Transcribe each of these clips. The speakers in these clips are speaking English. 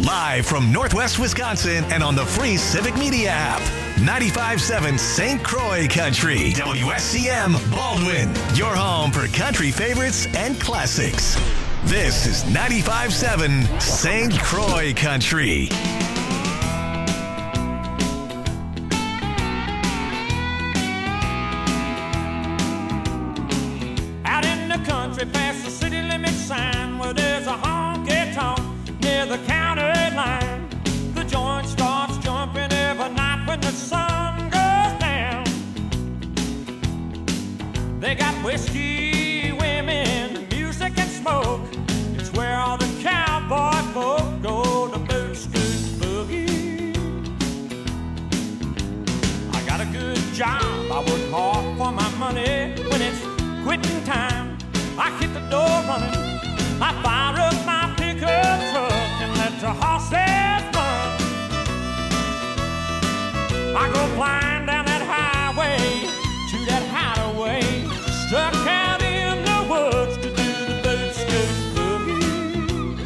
Live from Northwest Wisconsin and on the free Civic Media app. 95.7 St. Croix Country. WSCM Baldwin. Your home for country favorites and classics. This is 95.7 St. Croix Country. Out in the country past the city limit sign where there's a honky-tonk near the county line. The joint starts jumping every night when the sun goes down. They got whiskey, women, music and smoke. It's where all the cowboy folk go to Boot Scoot Boogie. I got a good job, I work hard for my money. When it's quitting time, I hit the door running. I fire up my pickup truck and let the horses run. I go flying down that highway to that hideaway, stuck out in the woods to do the Boot Scoot Boogie.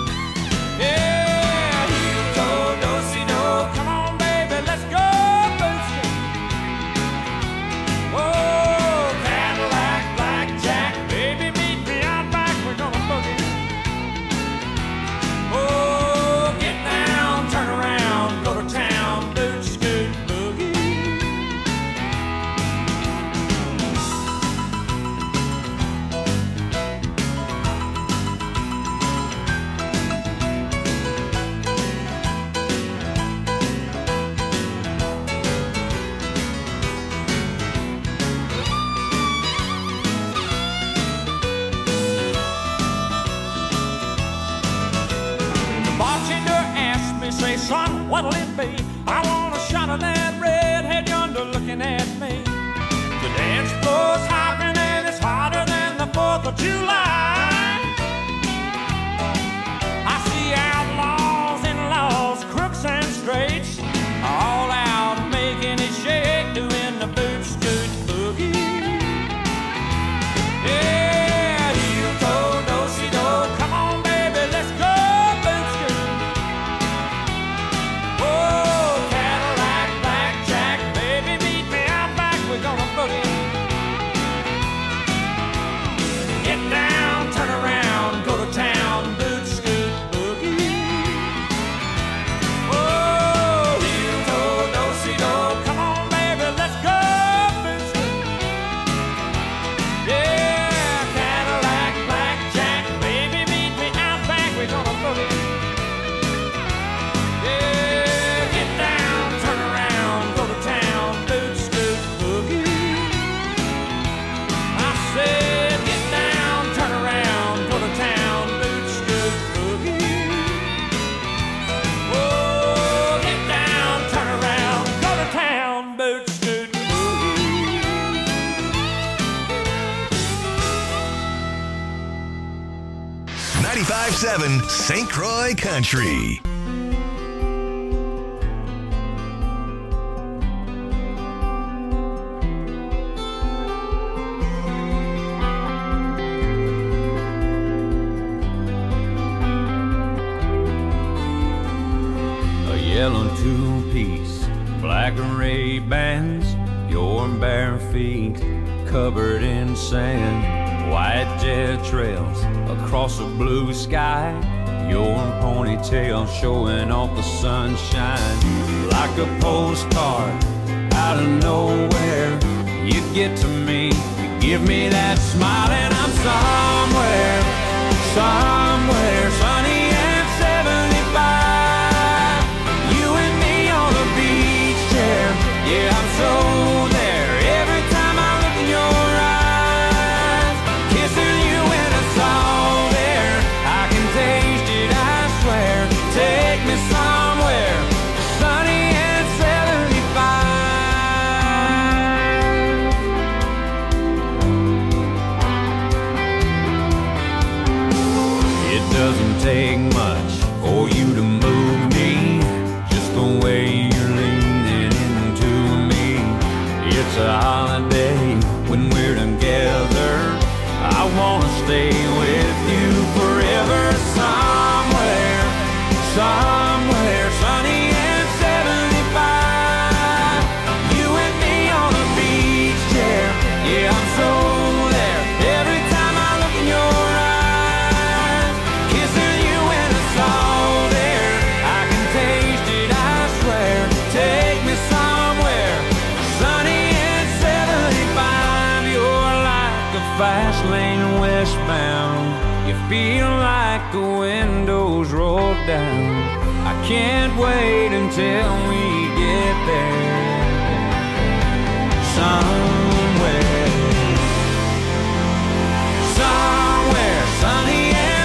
Yeah, heel toe, do-si-do, come on baby, let's go Boot Scoot. Whoa, Cadillac, blackjack, baby meet me out back, we're gonna boogie. Oh, get down, turn around, go to town, Boot Scoot Boogie. The bartender asked me, say, son, what'll it be? I want a shot of that redhead yonder looking at me. The dance floor's hopping and it's hotter than the 4th of July. I see outlaws and laws, crooks and straights, all out making it shake, doing the Boot Scoot Boogie. Yeah, heel toe, do-si-do, come on baby, let's go Boot Scoot. Whoa, Cadillac, blackjack, baby meet me out back, we're gonna boogie. Get down, turn around, go to town, Boot Scoot Boogie. Whoa, heel toe, do-si-do, come on baby, let's go Boot Scoot. Yeah, Cadillac, blackjack, baby meet me out back, we're gonna boogie. Yeah, get down, turn around, go to town, Boot Scoot Boogie. I said, get down, turn around, go to town, Boot Scoot Boogie. Oh, get down, turn around, go to town, Boot Scoot Boogie. 95.7 St. Croix Country. A yellow two-piece, black and red bands, your bare feet covered in sand, white jet trails across a blue sky, your ponytail showing off the sunshine. Like a postcard out of nowhere, you get to me, you give me that smile, and I'm somewhere, somewhere sunny and 75. You and me on the beach chair, yeah, I'm so there. Every time I look in your eyes, kissing you in a salt air, I can taste it, I swear. Take me somewhere sunny and 75. down. I can't wait until we get there. Somewhere sunny and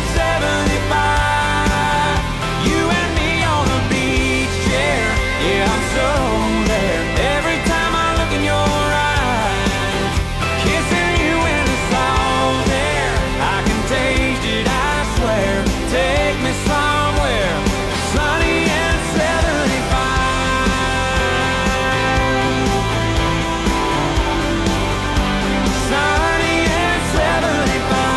75. You and me on the beach chair. Yeah, I'm so there. Every time I look in your eyes, kissing you in the salt air. I can taste it, I swear. Take me somewhere sunny and 75. Sunny and 75.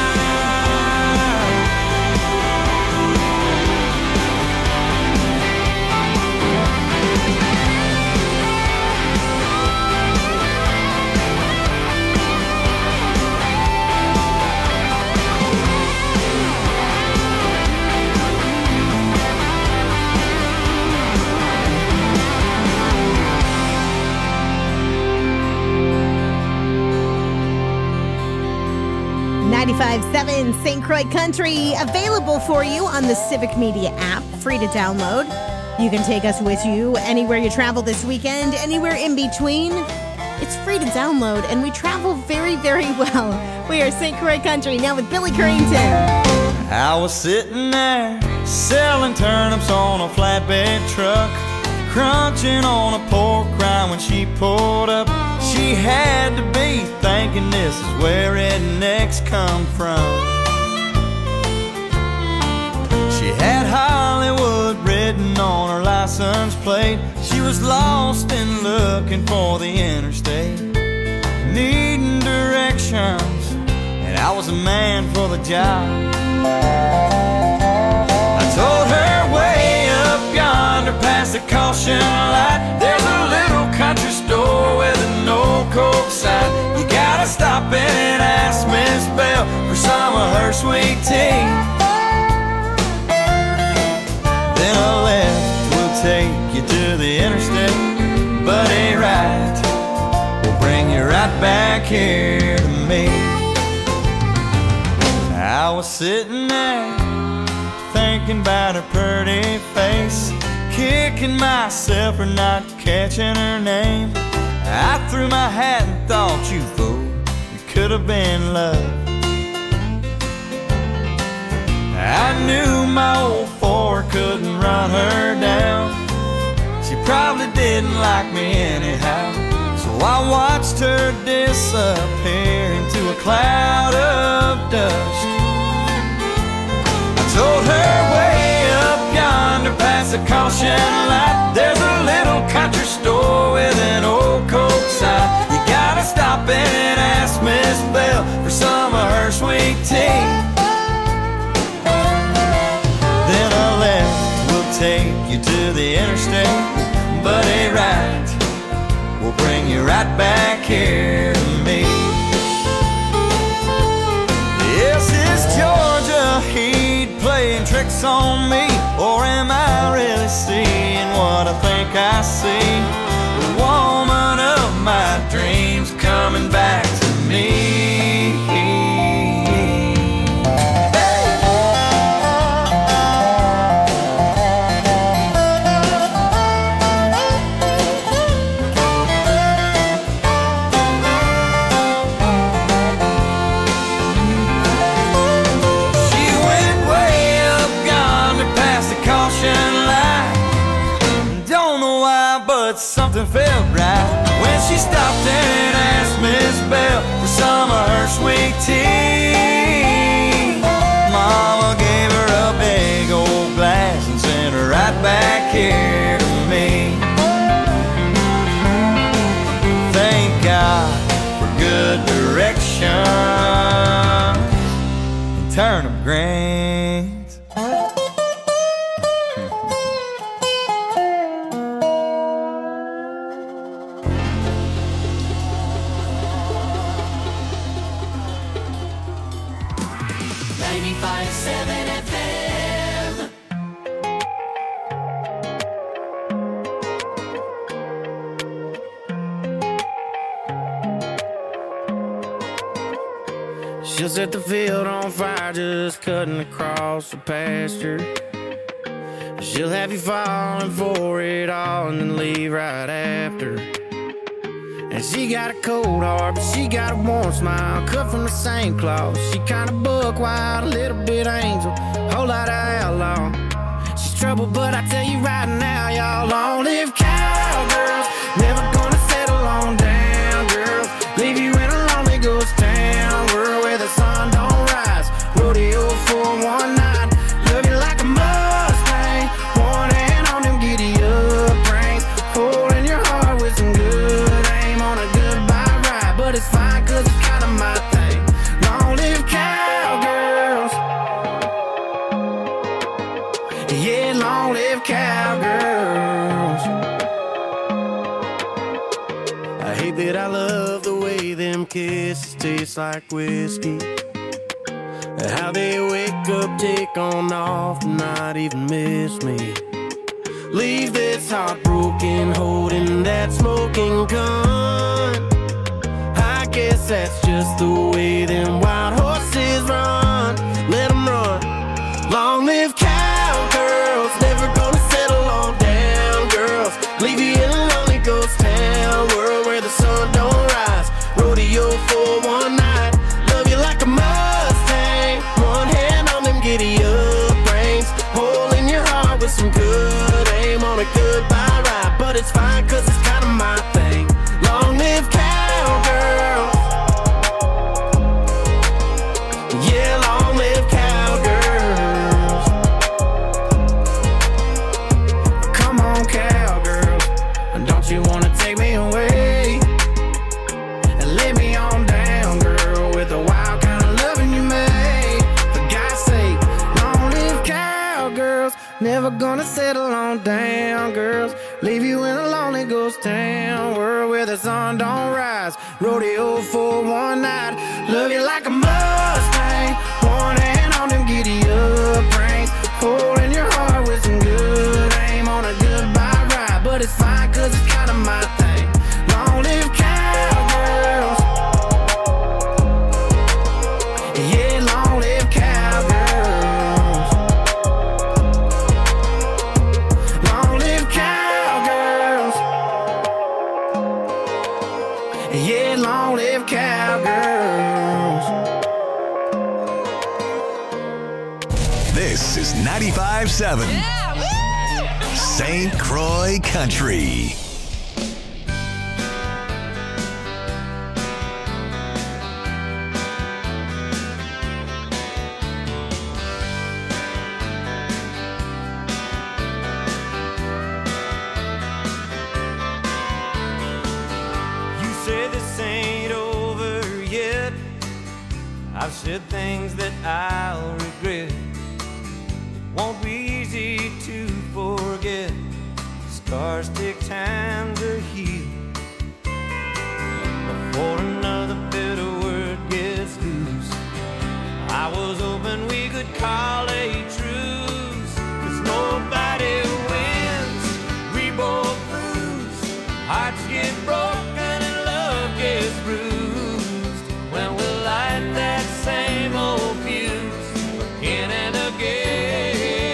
95.7 St. Croix Country, available for you on the Civic Media app, free to download. You can take us with you anywhere you travel this weekend, anywhere in between. It's free to download, and we travel very, very well. We are St. Croix Country, now with Billy Currington. I was sitting there selling turnips on a flatbed truck, crunching on a pork rind when she pulled up. She had to be thinking this is where rednecks come from. She had Hollywood written on her license plate. She was lost and looking for the interstate, needing directions, and I was a man for the job. I told her way up yonder past the caution light, there's a little country store with an old Coke sign. You gotta stop in and ask Miss Bell for some of her sweet tea. Then a left will take you to the interstate, but a right will bring you right back here to me. I was sitting there thinking about her pretty face, kicking myself for not catching her name. I threw my hat and thought, you fool, it could have been love. I knew my old Ford couldn't run her down. She probably didn't like me anyhow, so I watched her disappear into a cloud of dust. Told her way up yonder past the caution light, there's a little country store with an old Coke sign. You gotta stop in and ask Miss Bell for some of her sweet tea. Then a left will take you to the interstate, but a right will bring you right back here to me. Yes, it's Georgia Heat playing tricks on me, or am I really seeing what I think I see? The woman of my dreams coming back to me. Something felt right when she stopped and asked Miss Bell for some of her sweet tea. Mama gave her a big old glass and sent her right back here to me. Thank God for good direction and turnip greens. 95.7 FM. She'll set the field on fire, just cutting across the pasture. She'll have you falling for it all and then leave right after. And she got a cold heart, but she got a warm smile, cut from the same cloth. She kinda buck wild, a little bit angel, whole lot of outlaw. She's trouble, but I tell you right now, y'all, long live cowgirls. Never gonna settle on down, girls. Leave you in a lonely ghost town, world where the sun don't rise. Rodeo for one night, love you like a Mustang. One hand on them giddy up reins, holding your heart with some good aim on a goodbye ride. But it's fine, cause it's kinda my thing. Long live cowgirls. Yeah, long live cowgirls. I hate that I love the way them kisses taste like whiskey. How they wake up, take on off, not even miss me. Leave this heart broken, holding that smoking gun. I guess that's just the way them wild horses run. Let them run. Long live cowgirls, never gonna settle on down, girls. Leave you in a lonely ghost town, world where the sun don't rise. Rodeo for one night, love you like a Mustang. One hand on them giddy up reins, holding your heart with some good aim on a goodbye ride. But it's fine, cause it's kinda my thing. Long live cowgirls. Yeah, long live cowgirls. Come on, cowgirls, don't you wanna take me away and lay me on down, girl, with the wild kind of loving you made. For God's sake, long live cowgirls. Never gonna settle on down, girls. Leave you in a lonely ghost town, world where the sun don't rise. Rodeo for one night, love you like a Mustang. One hand on them giddy up reins, holding your heart with some good aim on a goodbye ride. But it's fine, cause it's kinda my thing. Long live cowgirls. Yeah, long live cowgirls. Long live cowgirls. Yeah, long live cowgirls. This is 95.7 St. Croix Country. You say this ain't over yet. I've said things that I'll regret. Won't be easy to forget. Scars take time to heal before another bitter word gets loose. I was hoping we could call a truce, 'cause nobody wins, we both lose. Hearts get broken and love gets bruised when we light that same old fuse again and again.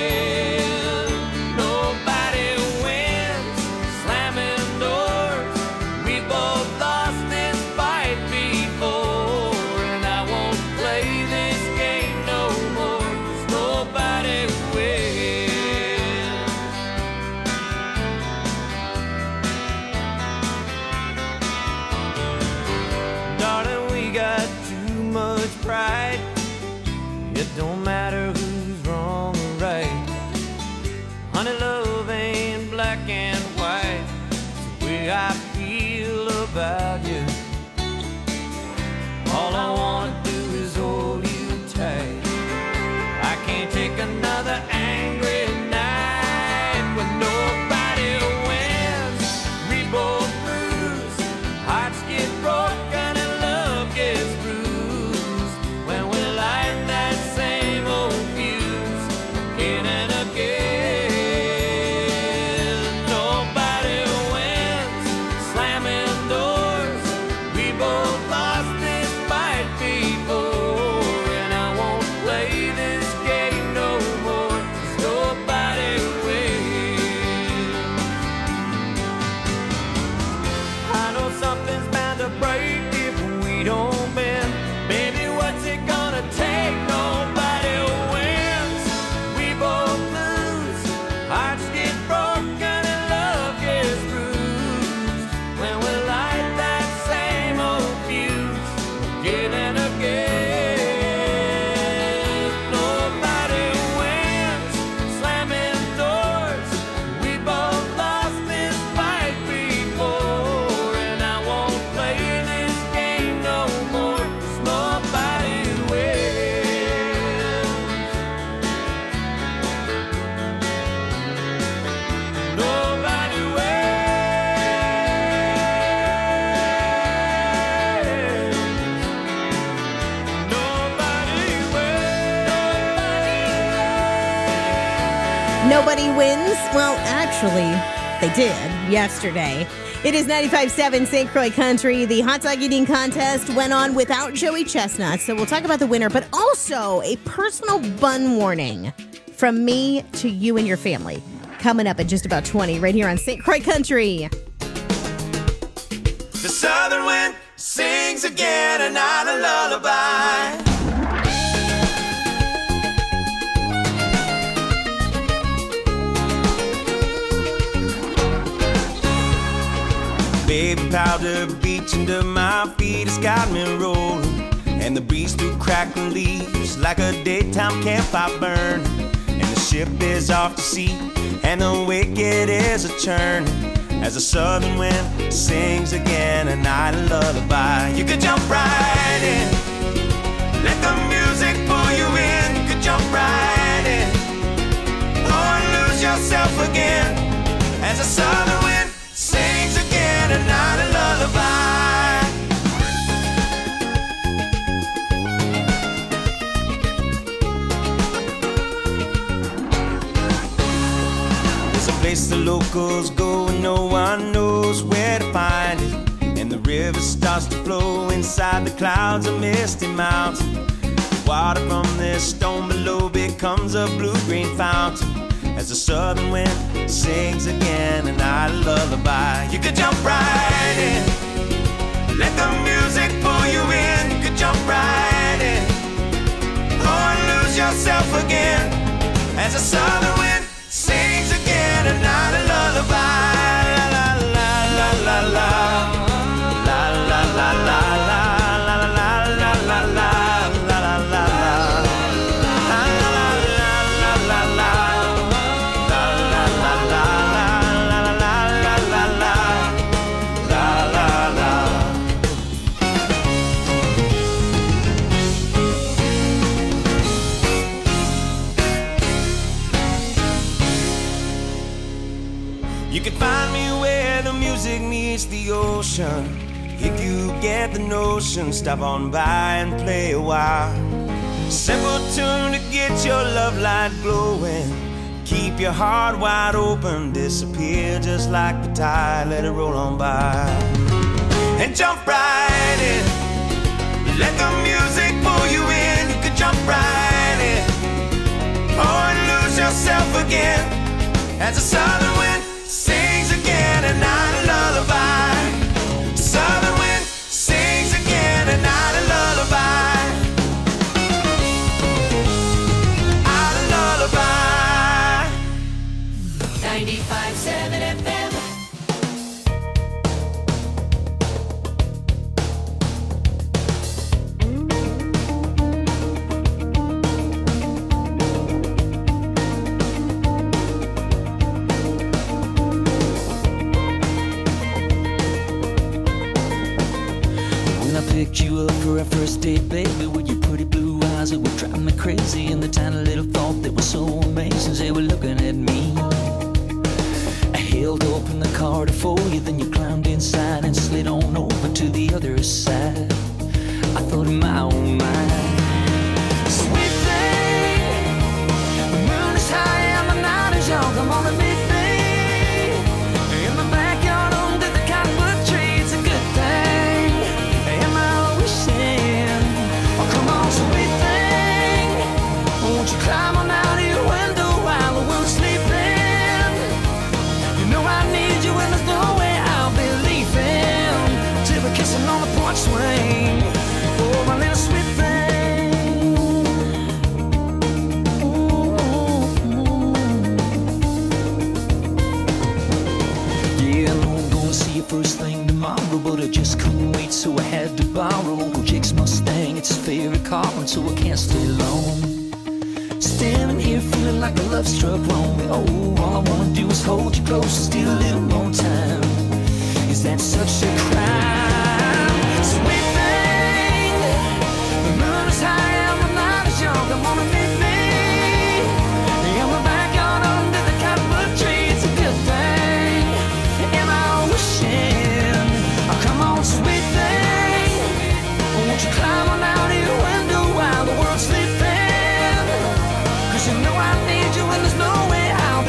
Nobody wins, slamming doors. We both lost this fight before, and I won't play this game no more, 'cause nobody wins. Darling, we got too much pride. It don't matter who's wrong or right. Honey, love ain't black and white. It's the way I feel about you. All I wanna do is hold you tight. I can't take another angry night when nobody wins. We both lose. Hearts get broken and love gets bruised when we light that same old fuse again and again. Nobody wins, slamming doors. Nobody wins. Well, actually, they did yesterday. It is 95.7 St. Croix Country. The hot dog eating contest went on without Joey Chestnut, so we'll talk about the winner, but also a personal bun warning from me to you and your family. Coming up at just about 20 right here on St. Croix Country. The southern wind sings again and not a lullaby. Baby powder beach under my feet has got me rolling, and the breeze through crackling leaves like a daytime campfire burn. And the ship is off to sea, and the wicked is a churn, as the southern wind sings again a night of lullaby. You could jump right in, let the music pull you in. You could jump right in, or lose yourself again, as the southern wind sings again a night of lullaby. There's a place the locals go and no one knows where to find it, and the river starts to flow inside the clouds of misty mountain. The water from this stone below becomes a blue-green fountain, as the southern wind sings again a night of lullaby. You could jump right in, let the music pull you in. You could jump right in, or lose yourself again, as the southern wind sings again a night of lullaby. La la la la la la la la la la la la la la la. You can find me where the music meets the ocean. If you get the notion, stop on by and play a while. Simple tune to get your love light glowing. Keep your heart wide open, disappear just like the tide, let it roll on by. And jump right in, let the music pull you in. You can jump right in, or lose yourself again, as the southern wind sings again a night of lullaby. Southern wind sings again a night of lullaby. Out of lullaby. 95.7 FM. Picked you up for our first date, baby, with your pretty blue eyes that were driving me crazy, and the tiny little thought that was so amazing, they were looking at me. I held open the car to for you, then you climbed inside and slid on over to the other side. I thought, my oh my, sweet thing, the moon is high and the night is young. Come on and meet me in the backyard under the cottonwood tree. It's a good thing. Climb on out of your window while the world's sleeping. You know I need you and there's no way I'll be leaving till we're kissing on the porch swing. Oh, my little sweet thing. Yeah, I know I'm gonna see you first thing tomorrow, but I just couldn't wait, so I had to borrow Uncle Jake's Mustang. It's his favorite car, and so I can't stay long. Standing here feeling like a love struck wrong. Oh, all I wanna do is hold you close and steal a little more time. Is that such a crime? Sweet thing, the moon is high and the night is young. Come on and meet me in the backyard under the cottonwood tree. It's a good thing, am I wishing? Oh, come on, sweet thing, won't you climb on out of your window while the world's sleeping? You know I need you and there's no way out.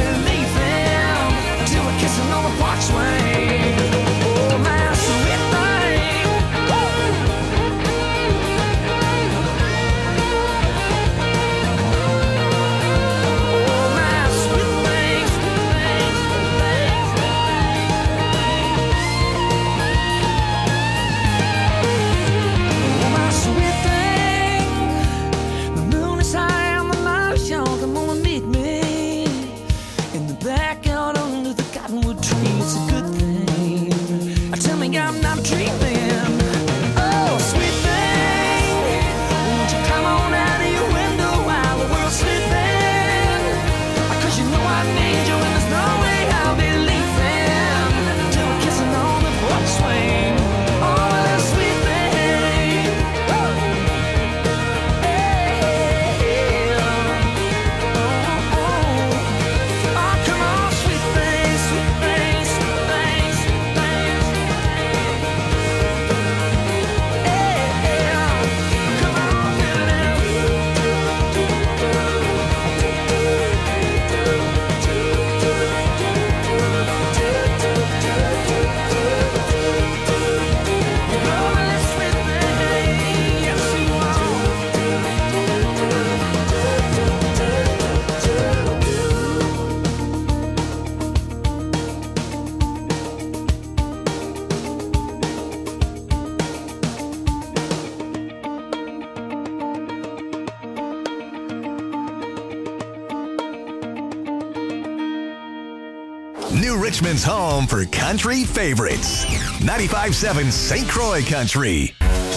New Richmond's home for country favorites. 95.7 St. Croix Country.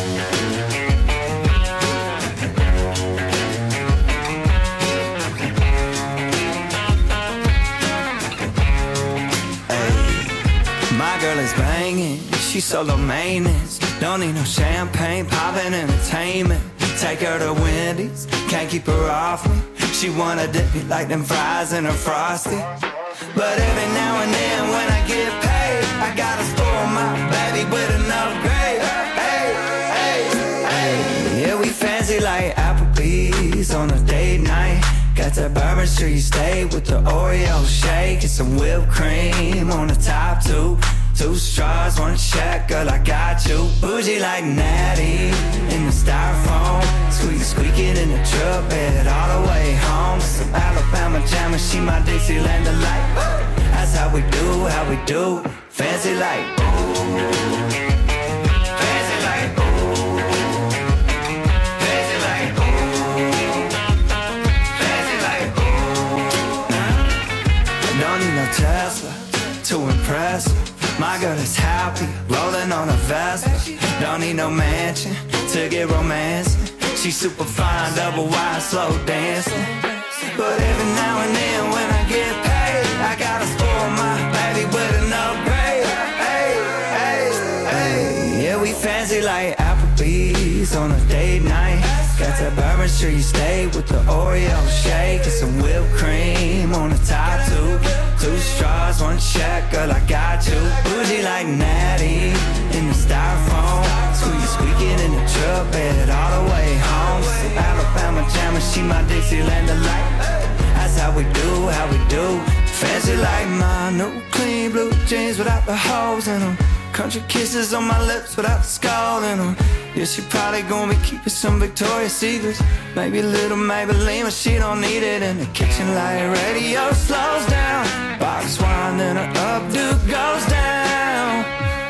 My girl is banging, she's solo maintenance. Don't need no champagne, poppin' entertainment. Take her to Wendy's, can't keep her off me. She wanna dip me like them fries in her Frosty. But every now and then when I get paid, I gotta spoil my baby with an upgrade. Hey, hey, hey. Yeah, we fancy like Applebee's on a date night. Got that Bourbon Street steak with the Oreo shake and some whipped cream on the top two. 2 straws, 1 check, girl, I got you. Bougie like Natty in the styrofoam. Squeaking in the truck bed all the way home. Some Alabama jammer, she my Dixieland delight. That's how we do, fancy like ooh. Fancy like ooh. Fancy like ooh. Fancy like ooh. I don't need no Tesla to impress her. My girl is happy, rolling on a Vespa. Don't need no mansion to get romancing. She's super fine, double wide, slow dancing. But every now and then when I get paid, I gotta spoil my baby with an upgrade. Hey, hey, hey. Yeah, we fancy like Applebee's on a date night. Got that Bourbon Street steak with the Oreo shake and some whipped cream on the top two. 2 straws, 1 check, girl, I got you. Bougie like Natty in the styrofoam. Squeaking in the truck bed all the way home. Some Alabama jammer, she my Dixieland delight. That's how we do, fancy like my new clean blue jeans without the holes in them. Country kisses on my lips without the skull in them. Yeah, she probably gonna be keeping some Victoria's Secrets. Maybe a little Maybelline, but she don't need it. In the kitchen light radio slows down. Box wine and her updo goes down.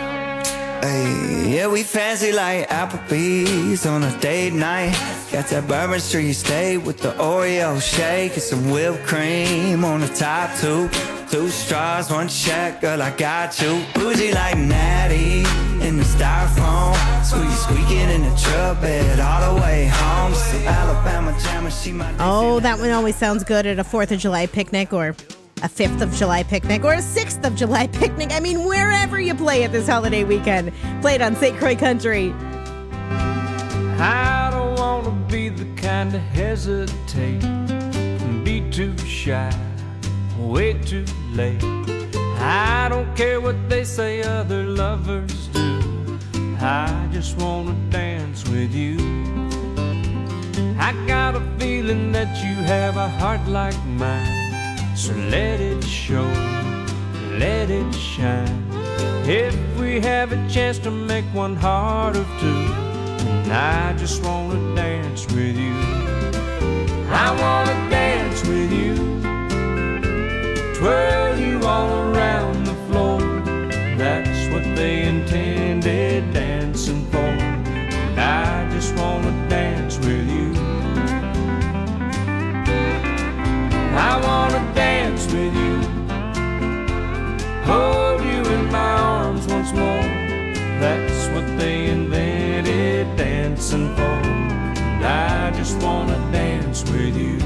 Hey, yeah, we fancy like Applebee's on a date night. Got that Bourbon Street steak with the Oreo shake and some whipped cream on the top two. 2 straws, 1 check, girl, I got you. Bougie like Natty in the styrofoam. Squeaking in the truck bed all the way home. Some Alabama jammer, she my Oh, that one always sounds good at a 4th of July picnic or a 5th of July picnic or a 6th of July picnic. I mean, wherever you play it this holiday weekend. Play it on St. Croix Country. I don't want to be the kind to hesitate and be too shy, way too late. I don't care what they say other lovers do. I just want to dance with you. I got a feeling that you have a heart like mine, so let it show, let it shine. If we have a chance to make one heart of two, and I just want to dance with you. I want to dance with you, twirl you all around the floor. That's what they intended dancing for. And I just want to dance with you. I want to dance with you, hold you in my arms once more. That's what they invented dancing for. And I just want to dance with you.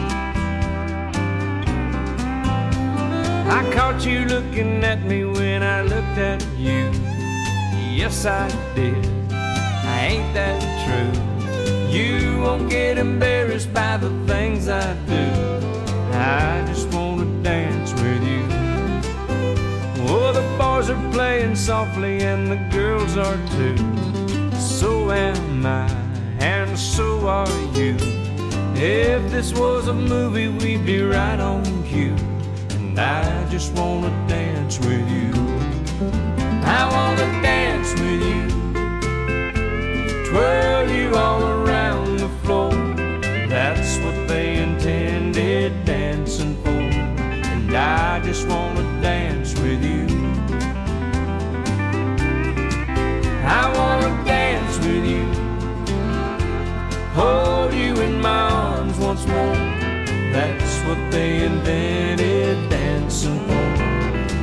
I caught you looking at me when I looked at you. Yes, I did. Ain't that true? You won't get embarrassed by the things I do. I just want to dance with you. Oh, the boys are playing softly and the girls are too. So am I, and so are you. If this was a movie, we'd be right on cue. And I just want to dance with you. I want to dance with you, twirl you all around the floor. That's what they intended dancing for. And I just want to dance with you. I want to dance with you, hold you in my arms once more. That's what they invented dancing for.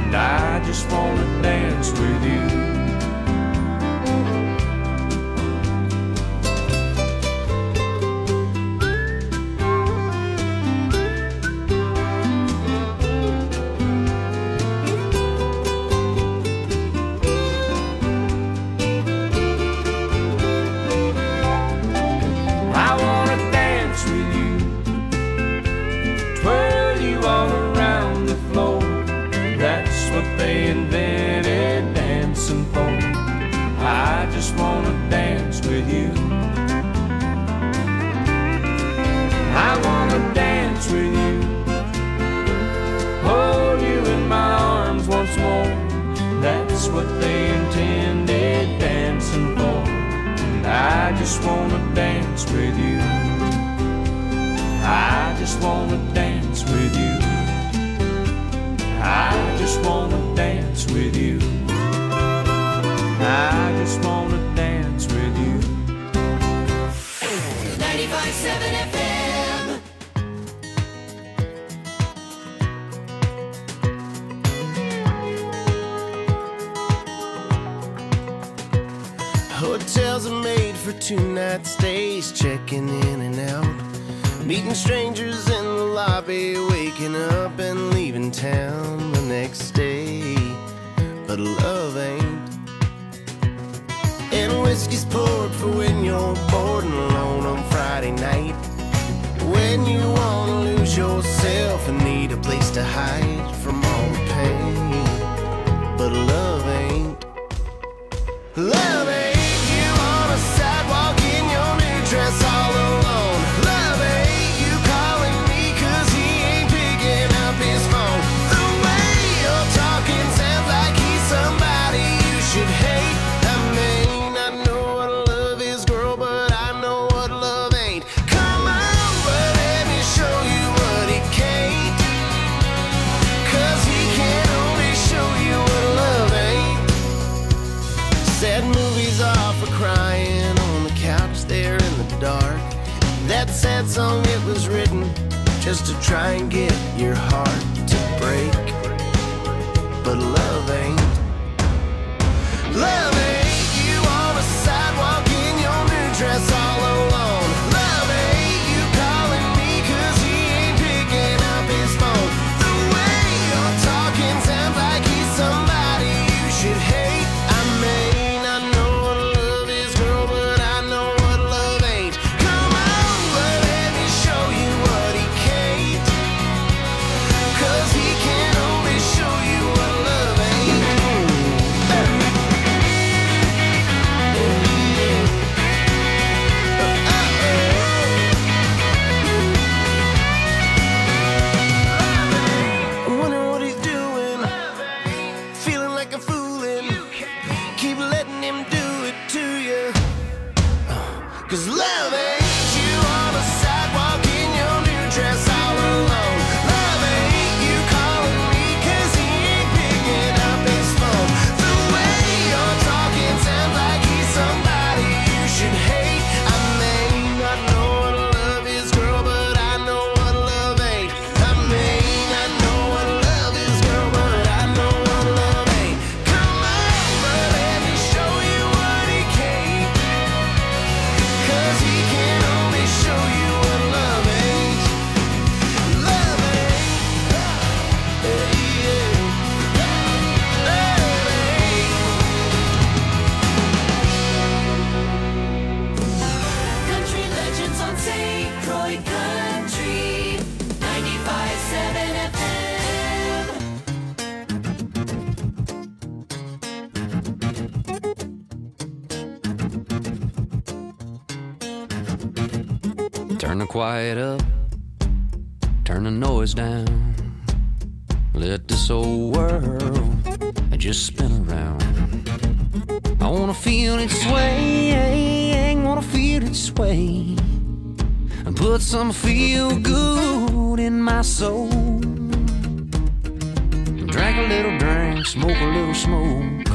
that's what they intended dancing for. And I just wanna dance with you. I just wanna dance with you. I just wanna dance with you. I just wanna dance with you. 95.7 FM. Hotels are made for 2-night stays, checking in and out, meeting strangers in the lobby, waking up and leaving town the next day. But love ain't. And whiskey's poured for when you're bored and alone on Friday night, when you wanna lose yourself and need a place to hide from all the pain. But love ain't. Love ain't. You on a sidewalk in your new dress all alone. Love ain't. You calling me 'cause he ain't picking up his phone. The way you're talking sounds like he's somebody you should hate. I mean, I know what love is, girl, but I know what love ain't. Come on, but let me show you what he can't. 'Cause he can only show you what love ain't. Sad movies are for crying on the couch there in the dark. That sad song, it was written just to try and get your heart to break. But love ain't. Love ain't. You on a sidewalk in your new dress all alone. Love ain't. You calling me 'cause he ain't picking up his phone. The way you're talking sounds like he's somebody you should hate. I mean, I know what love is, girl, but I know what love ain't. Come on, but let me show you what he can't. 'Cause he can only show you what love ain't. I'm wondering what he's doing, feeling like a foolin'. Keep letting him do it to you. 'Cause love ain't. You on a sidewalk in your new dress all alone. Love ain't. You calling me 'cause he ain't picking up his phone. The way you're talking sounds like he's somebody you should hate. I mean, I know what love is, girl, but I know what love ain't. I mean, I know what love is, girl, but I know what love ain't. Come on, but let me show you what he can't. 'Cause he can only show you what love ain't. Love ain't. Yeah. Love ain't. Country legends on St. Croix Country. 95.7 FM. Turn the quiet up, turn the noise down. Let this old world just spin around. I wanna feel it sway, wanna feel it sway, and put some feel good in my soul. Drink a little drink, smoke a little smoke.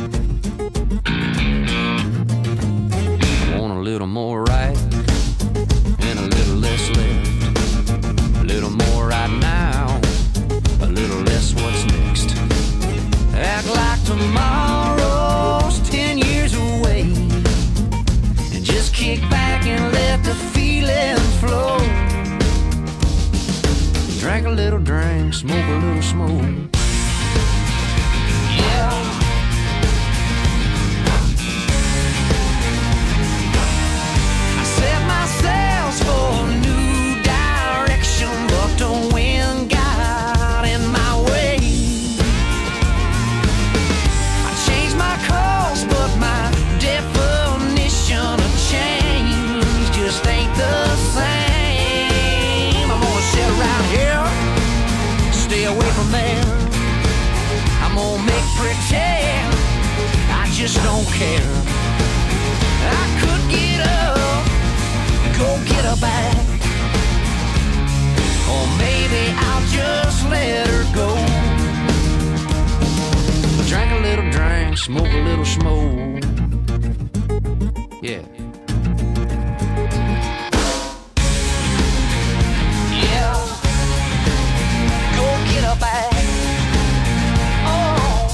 I want a little more right and a little less left. A little more right now, a little less what's next. Act like tomorrow's 10 years away, and just kick back and let the feeling flow. Drink a little drink, smoke a little smoke. Yeah. I set my sails for a new direction, but the wind got in my way. I changed my course, but my definition of change just ain't the same. I'm gonna sit around here, stay away from there. I'm gonna make pretend just don't care. I could get up, go get her back, or maybe I'll just let her go. Drink a little drink, smoke a little smoke. Yeah. Yeah. Go get her back. Oh.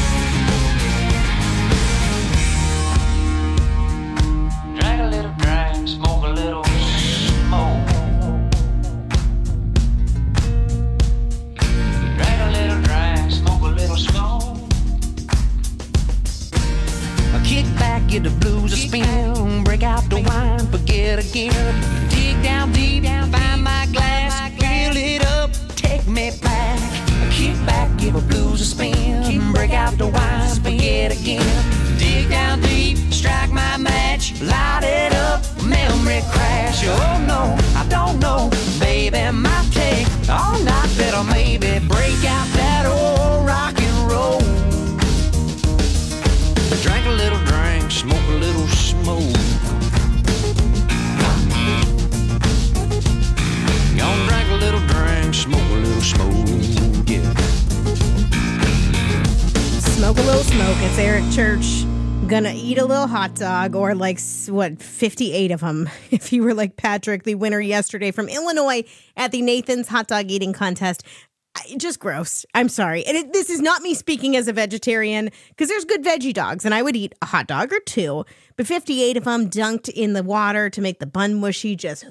Drink a little drink, smoke a little smoke. Drink a little drink, smoke a little smoke. Kick back, get the blues a spin, break out the wine, forget again. Dig down deep, find my glass, fill it up, take me back. Kick back, give the blues a spin, break out the wine, forget again. Dig down deep, strike my match, light it up, memory crash. Oh no, I don't know, baby, might take all night, better maybe break out that old rock and roll. Drink a little drink, smoke a little smoke. Gonna drink a little drink, smoke a little smoke, yeah. Smoke a little smoke. It's Eric Church. Gonna eat a little hot dog, or like, 58 of them. If you were like Patrick, the winner yesterday from Illinois at the Nathan's Hot Dog Eating Contest. Just gross. I'm sorry. And this is not me speaking as a vegetarian, because there's good veggie dogs, and I would eat a hot dog or two, but 58 of them dunked in the water to make the bun mushy, just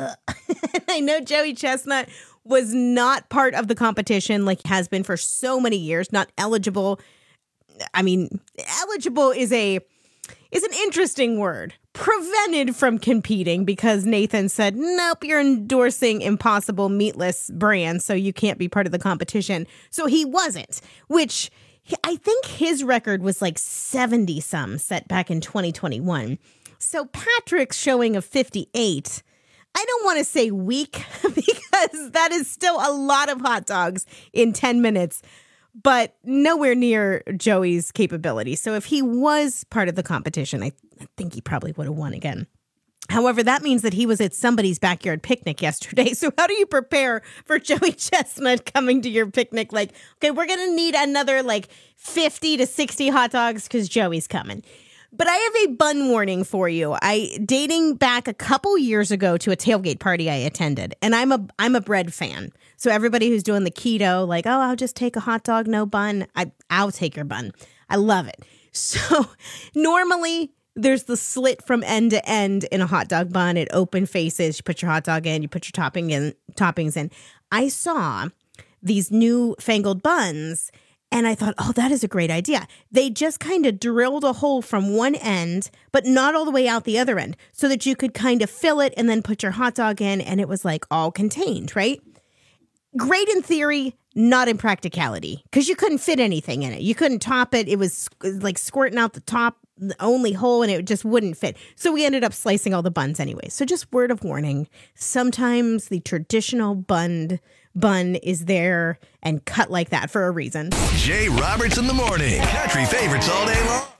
I know Joey Chestnut was not part of the competition like he has been for so many years, not eligible. I mean, eligible is an interesting word. Prevented from competing because Nathan said, nope, you're endorsing Impossible Meatless brand, so you can't be part of the competition. So he wasn't, which I think his record was like 70-some set back in 2021. So Patrick's showing of 58, I don't want to say weak because that is still a lot of hot dogs in 10 minutes. But nowhere near Joey's capability. So if he was part of the competition, I think he probably would have won again. However, that means that he was at somebody's backyard picnic yesterday. So how do you prepare for Joey Chestnut coming to your picnic? Like, okay, we're going to need another like 50 to 60 hot dogs because Joey's coming. But I have a bun warning for you. Dating back a couple years ago to a tailgate party I attended, and I'm a bread fan. So everybody who's doing the keto, like, oh, I'll just take a hot dog, no bun. I'll take your bun. I love it. So normally there's the slit from end to end in a hot dog bun. It open faces. You put your hot dog in. You put your toppings in. I saw these new fangled buns. And I thought, oh, that is a great idea. They just kind of drilled a hole from one end, but not all the way out the other end, so that you could kind of fill it and then put your hot dog in, and it was like all contained, right? Great in theory, not in practicality, because you couldn't fit anything in it. You couldn't top it. It was like squirting out the top, the only hole, and it just wouldn't fit. So we ended up slicing all the buns anyway. So just word of warning, sometimes the traditional bun is there and cut like that for a reason. Jay Roberts in the morning. Country favorites all day long.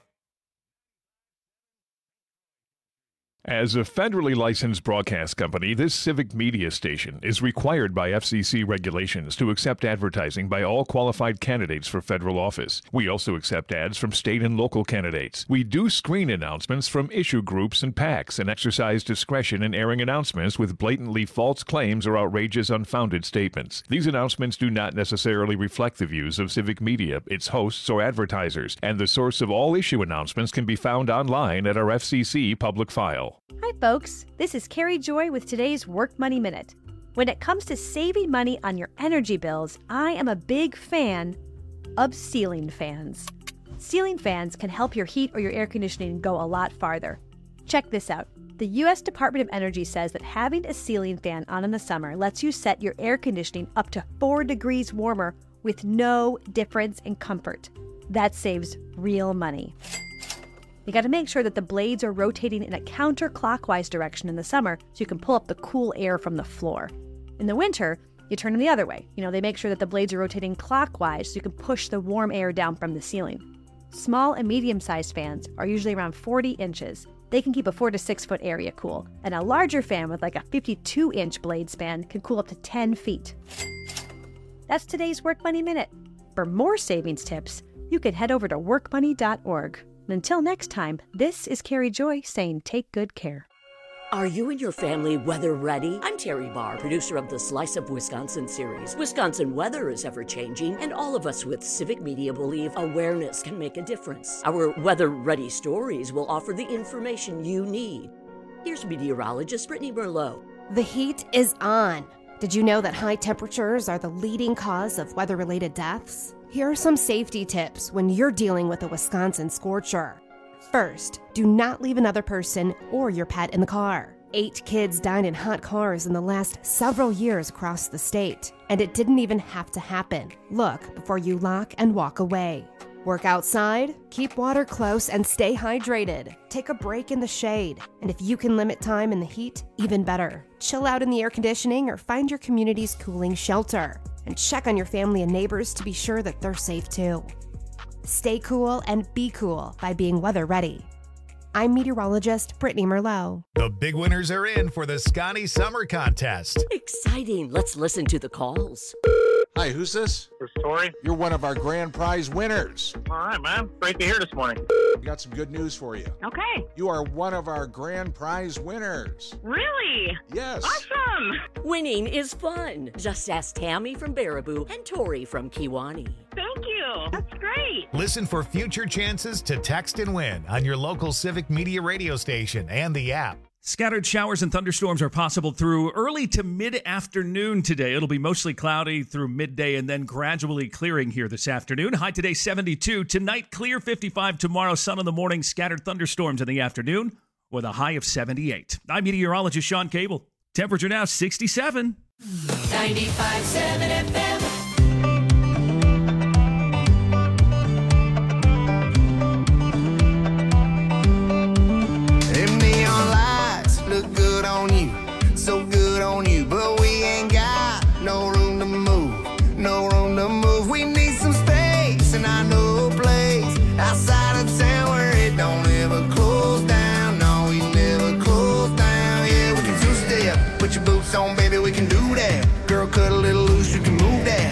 As a federally licensed broadcast company, this civic media station is required by FCC regulations to accept advertising by all qualified candidates for federal office. We also accept ads from state and local candidates. We do screen announcements from issue groups and PACs and exercise discretion in airing announcements with blatantly false claims or outrageous unfounded statements. These announcements do not necessarily reflect the views of civic media, its hosts, or advertisers, and the source of all issue announcements can be found online at our FCC public file. Hi folks, this is Carrie Joy with today's Work Money Minute. When it comes to saving money on your energy bills, I am a big fan of ceiling fans. Ceiling fans can help your heat or your air conditioning go a lot farther. Check this out. The U.S. Department of Energy says that having a ceiling fan on in the summer lets you set your air conditioning up to 4 degrees warmer with no difference in comfort. That saves real money. You got to make sure that the blades are rotating in a counterclockwise direction in the summer so you can pull up the cool air from the floor. In the winter, you turn them the other way. They make sure that the blades are rotating clockwise so you can push the warm air down from the ceiling. Small and medium-sized fans are usually around 40 inches. They can keep a 4 to 6 foot area cool, and a larger fan with like a 52-inch blade span can cool up to 10 feet. That's today's Work Money Minute. For more savings tips, you can head over to workmoney.org. Until next time, this is Carrie Joy saying take good care. Are you and your family weather ready? I'm Terry Barr, producer of the Slice of Wisconsin series. Wisconsin weather is ever-changing, and all of us with Civic Media believe awareness can make a difference. Our weather-ready stories will offer the information you need. Here's meteorologist Brittany Merlot. The heat is on. Did you know that high temperatures are the leading cause of weather-related deaths? Here are some safety tips when you're dealing with a Wisconsin scorcher. First, do not leave another person or your pet in the car. 8 kids died in hot cars in the last several years across the state, and it didn't even have to happen. Look before you lock and walk away. Work outside, keep water close, and stay hydrated. Take a break in the shade, and if you can limit time in the heat, even better. Chill out in the air conditioning or find your community's cooling shelter, and check on your family and neighbors to be sure that they're safe too. Stay cool and be cool by being weather ready. I'm meteorologist Brittany Merlot. The big winners are in for the Scotty Summer Contest. Exciting. Let's listen to the calls. Hi, who's this? This is Tori. You're one of our grand prize winners. All right, man. Great to hear this morning. We got some good news for you. Okay. You are one of our grand prize winners. Really? Yes. Awesome. Winning is fun. Just ask Tammy from Baraboo and Tori from Kewanee. Thank you. That's great. Listen for future chances to text and win on your local Civic Media radio station and the app. Scattered showers and thunderstorms are possible through early to mid-afternoon today. It'll be mostly cloudy through midday and then gradually clearing here this afternoon. High today, 72. Tonight, clear, 55. Tomorrow, sun in the morning, scattered thunderstorms in the afternoon with a high of 78. I'm meteorologist Sean Cable. Temperature now, 67. 95.7 FM. Look good on you, so good on you, but we ain't got no room to move, no room to move. We need some space, and I know a place outside of town where it don't ever close down. No, we never close down. Yeah, we can two-step, put your boots on, baby, we can do that. Girl, cut a little loose, you can move that.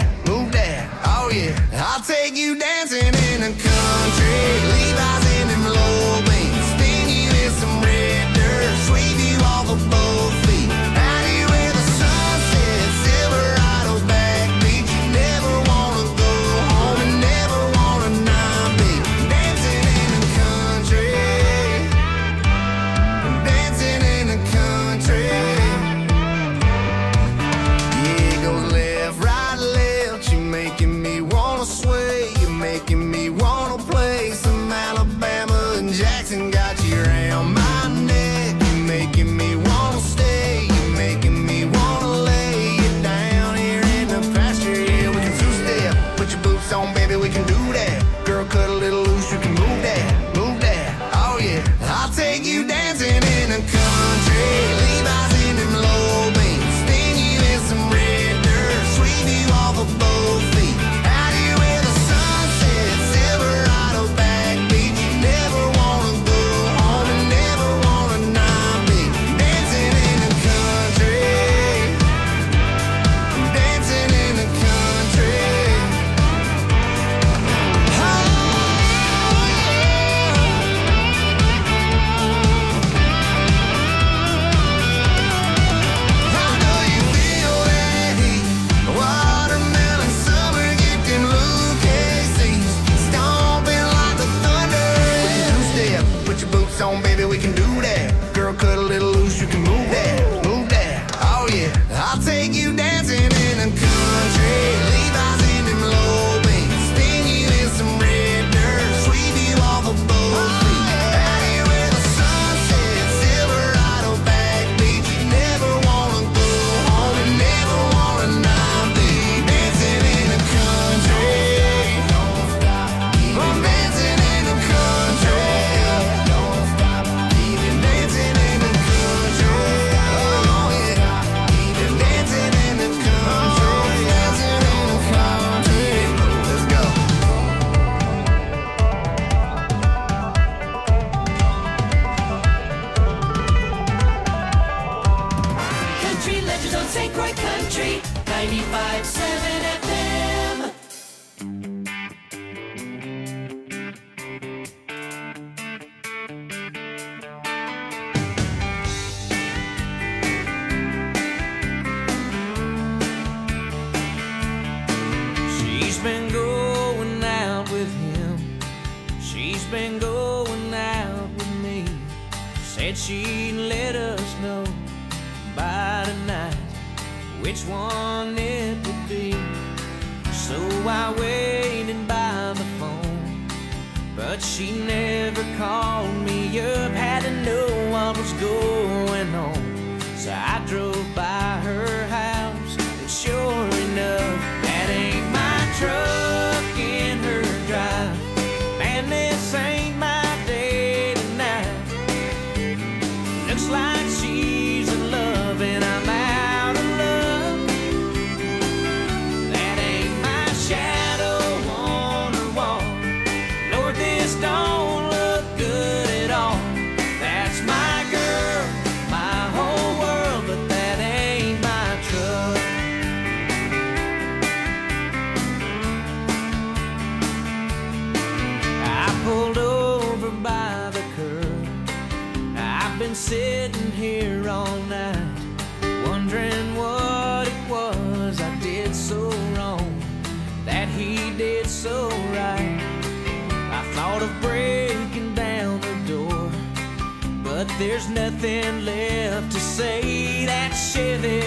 She's been going out with him. She's been going out with me. Said she'd let us know by tonight which one it would be. So I waited by the phone, but she never called me up. Had to know what was going on, so I drove by her house, and sure enough, that ain't my truck in her drive. Man, this ain't my day tonight. Looks like she's in love and I'm out of love. That ain't my shadow on her wall. Lord, this don't look good at all. That's my girl, my whole world, but that ain't my truck. I pulled over by the curb. I've been sitting here all night, wondering what it was I did so wrong, that he did so right. I thought of breaking down the door, but there's nothing left to say. That Chevy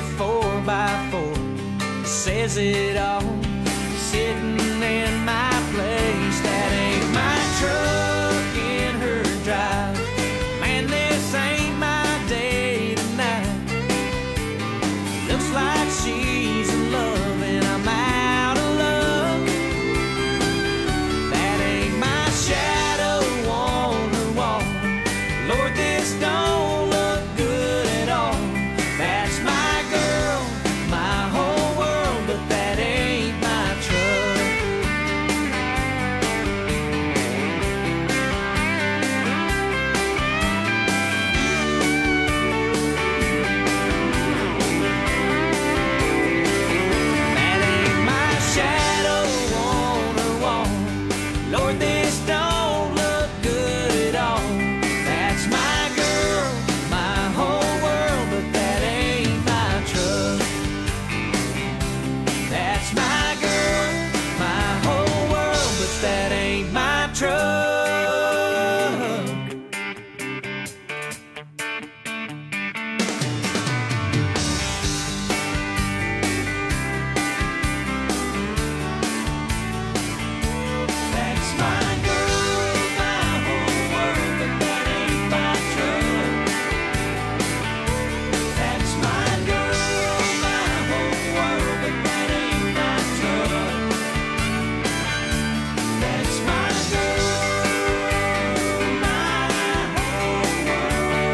4x4 says it all, sitting in my place. That ain't my truck in her drive. Man, this ain't my day tonight. Looks like she's in love and I'm out of love. That ain't my shadow on the wall. Lord, this don't look good at all. That's my girl, my whole world, but that ain't my truck. That ain't my shadow on the wall. Lord, this don't look good at all. That's my girl, my whole world, but that ain't my truck. That's my girl, my whole world, but that ain't my truck. That's my girl, my whole world, but that ain't my truck. That's my girl, my whole world, but that ain't my truck. That's my girl, my whole world.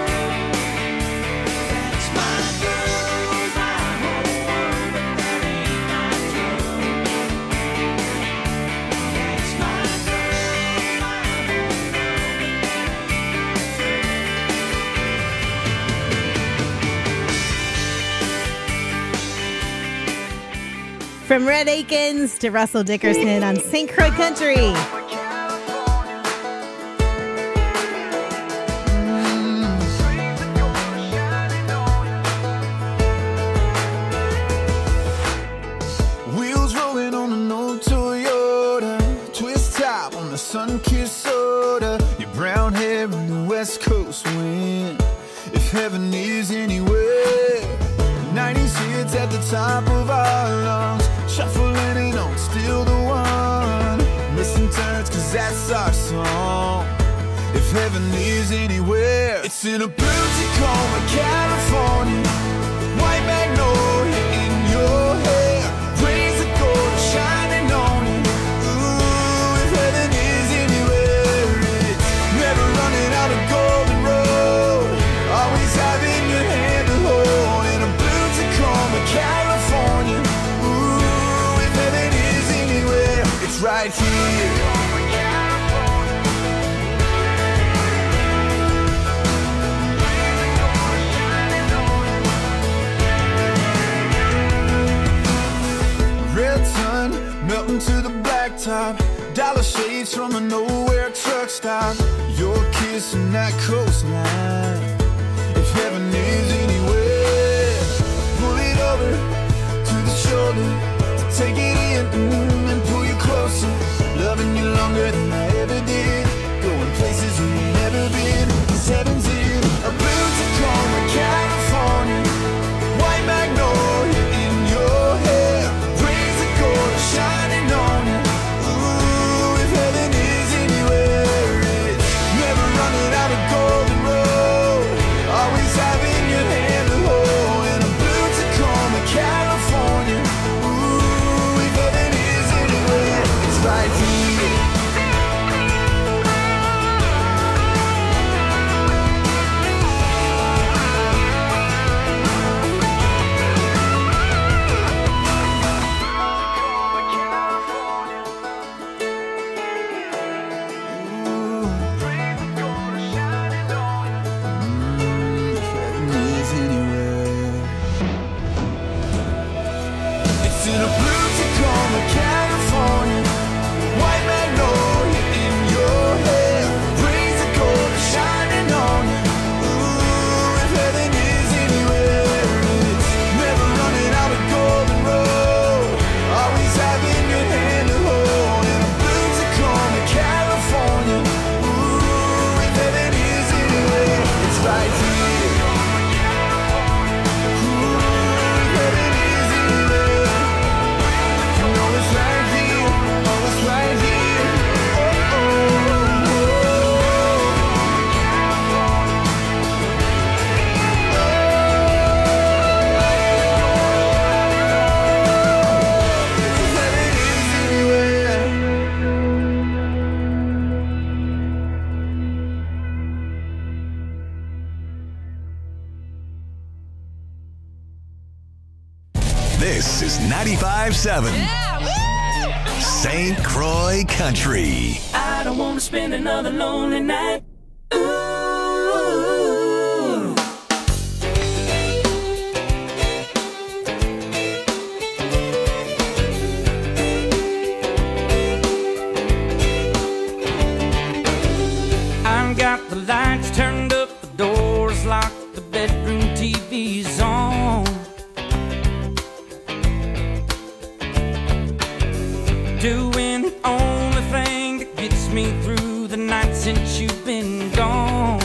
That's my girl, my whole world, but that ain't my truck. That's my girl, my whole From Red Akins to Russell Dickerson on St. Croix Country. Wheels rolling on an old Toyota, twist top on the sun-kissed soda. Your brown hair in the West Coast wind. If heaven is anywhere, 90s hits at the top of our lungs, shuffling and don't steal the one. Missing turns 'cause that's our song. If heaven is anywhere, it's in a blue Tacoma, California. White magnolia in your hair, rays of gold are shining on you. Ooh, if heaven is anywhere, it's never running out of golden road. Always having your hand to hold in a blue Tacoma, California. Ooh, if heaven is anywhere, it's right here. Red sun melting to the blacktop, dollar shades from a nowhere truck stop. Your kiss and that coastline. If heaven is anywhere, pull it over to the shoulder to take it in. longer than I ever did. Going places we've never been. This heaven's in a blue Tacoma, California. White magnolia in your hair. Rays of gold are shining on you. Ooh, if heaven is anywhere, it's never running out of golden road. Always having your hand to hold. In a blue Tacoma, California. Ooh, if heaven is anywhere, it's right here. It's in a blue Tacoma, California. White magnolia in your hair. Rays of gold are shining on you. Ooh, if heaven is anywhere, it's never running out of golden road. Always having your hand to hold. In a blue Tacoma, California. Ooh, if heaven is anywhere, it's right here. This is 95.7 St. Croix Country. I don't want to spend another lonely night. I've got the lights turned up, the doors locked, the bedroom TV's on. Doing the only thing that gets me through the night since you've been gone.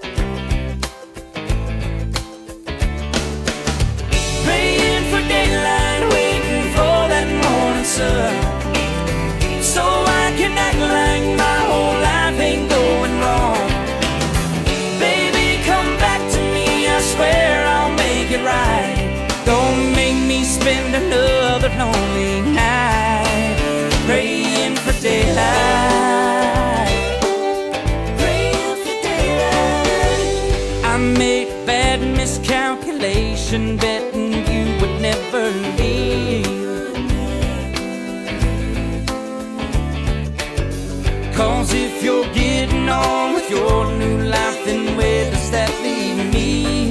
Praying for daylight, waiting for that morning sun, so I can act like my whole life ain't going wrong. Baby, come back to me, I swear I'll make it right. Don't make me spend another lonely night. Praying for daylight, praying for daylight. I made a bad miscalculation, betting you would never leave. 'Cause if you're getting on with your new life, then where does that leave me?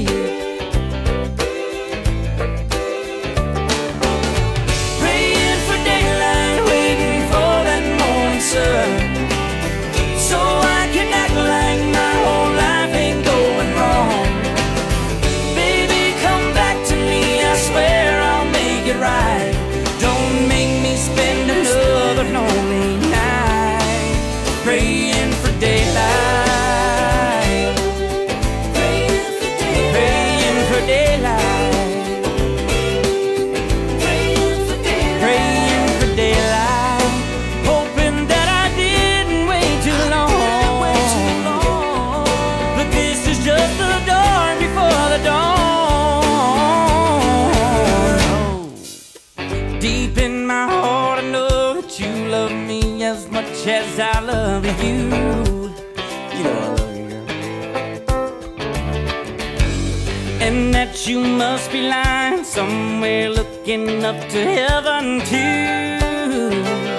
Praying for daylight, waiting for that morning sun, so I can act like my whole life ain't going wrong. Baby, come back to me, I swear I'll make it right. Don't make me spend another lonely night. Praying for daylight, praying for daylight, praying for daylight, praying for daylight, praying for daylight, hoping that I didn't wait too long. But this is just the dawn before the dawn. Deep in my heart, I know that you love me as much as I love you. You know I love you, girl. And that you must be lying somewhere looking up to heaven too.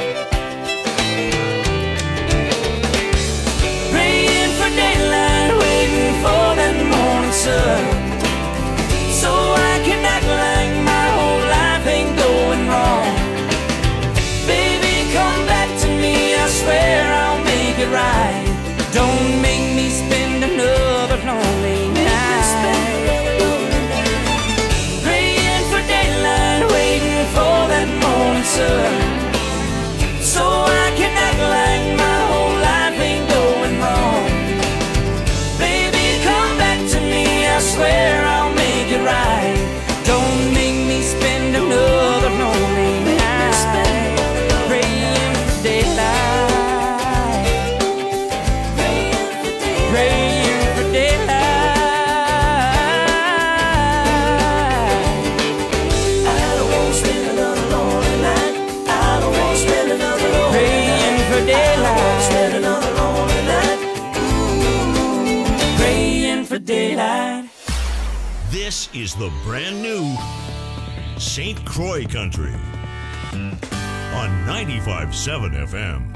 Praying for daylight, waiting for that morning sun, so I can act like my whole life ain't going wrong. Baby, come back to me, I swear I'll make it right. Don't make me spend another lonely night. Praying for daylight, waiting for that morning sun, This is the brand new St. Croix Country on 95.7 FM.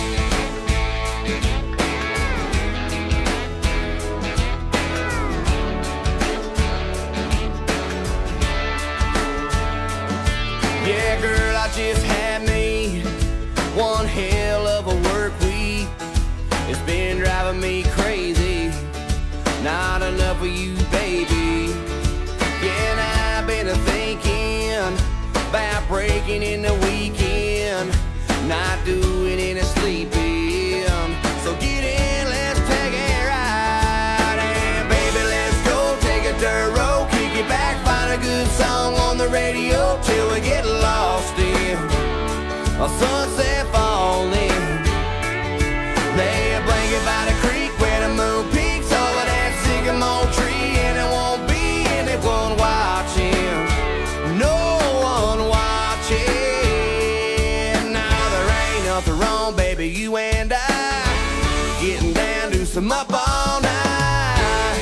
Yeah, girl, I just had me one hell of a work week. It's been driving me crazy. Not enough of you, baby. Yeah, and I've been thinking about breaking in the weekend, not doing any sleeping. So get in, let's take a ride. And baby, let's go take a dirt road, kick it back, find a good song on the radio till we get lost in a sunset falling. Lay a blanket by the creek where the moon peaks over that sycamore tree, and it won't be anyone watching, no one watching. Now there ain't nothing wrong, baby, you and I getting down to some up all night.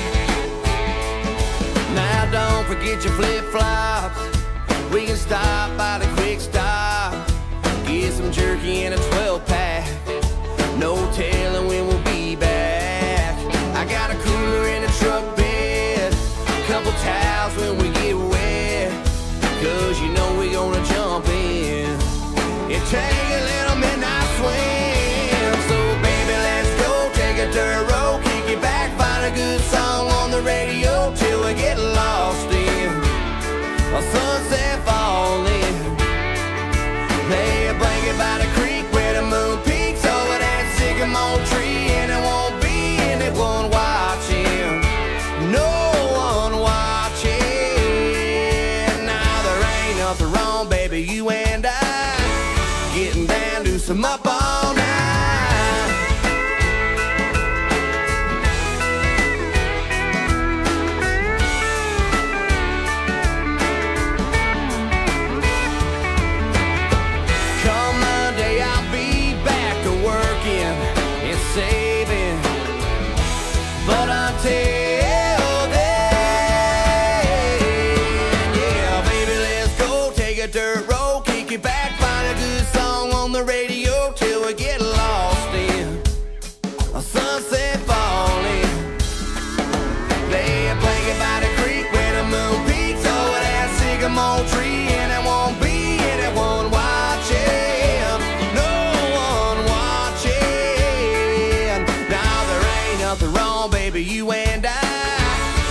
Now don't forget your flip-flops. We can stop by the quick stop, get some jerky and a 12-pack. No telling when we'll be back. I got a cooler in the truck bed, a couple towels when we get wet, 'cause you know we gonna jump in and take a little midnight swim. So baby, let's go take a dirt road, kick it back, find a good song on the radio till we get lost in a sunset falling. Lay a blanket by the creek where the moon peaks over that sycamore tree, and it won't be anyone watching, no one watching. Now there ain't nothing wrong, baby, you and I getting down to some up all night. Come Monday, I'll be back to working and saving, but until then, yeah, baby, let's go take a dirt road, kick it back, find a good song on the radio till we get lost in a sunset falling. Lay a blanket by the creek where the moon peaks over that sycamore tree, and it won't be anyone watching, no one watching. Now there ain't nothing wrong, baby, you and I